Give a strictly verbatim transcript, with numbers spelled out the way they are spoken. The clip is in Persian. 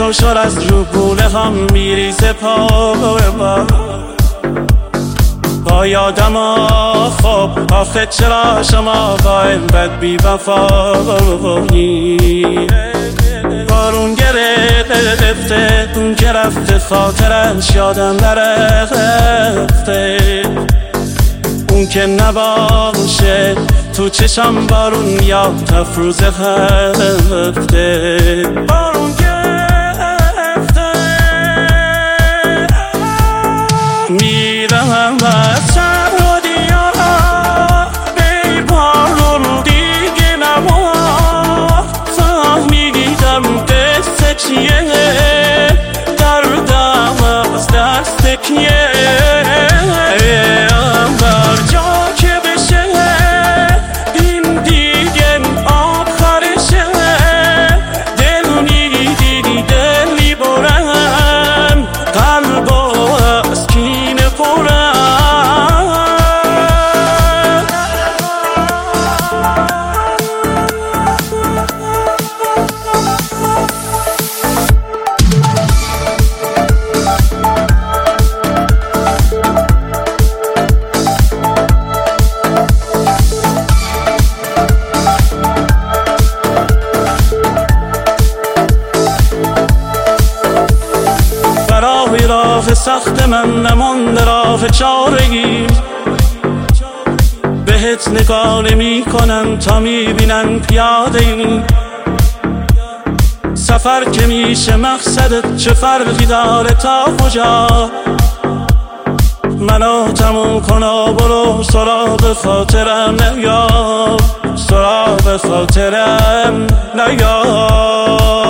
تو شور از رگونه هم میریزه پا با با یادم خب آخه چرا شما با این بد بی وفایی بارون گرفته اون که رفته خاطرش یادم نرفته اون که نباشه تو چشم بارون یا تفروزه هفته بارون گرفته میرم از سر و دیارا بی بارون دیگه نبا فهمیدم دست چیه دردم از دست کیه بر جا که بشه این دیگه آخرشه دل میدیدی دلی برم قلب از کینه پرم راه سخت من نمانده راه چارگی بهت نگاه نمی کنن تا میبینن پیاده ای سفر که میشه مقصدت چه فرقی داره تا کجا منو تموم کن و برو سراغ خاطرم نیا سراغ خاطرم نیا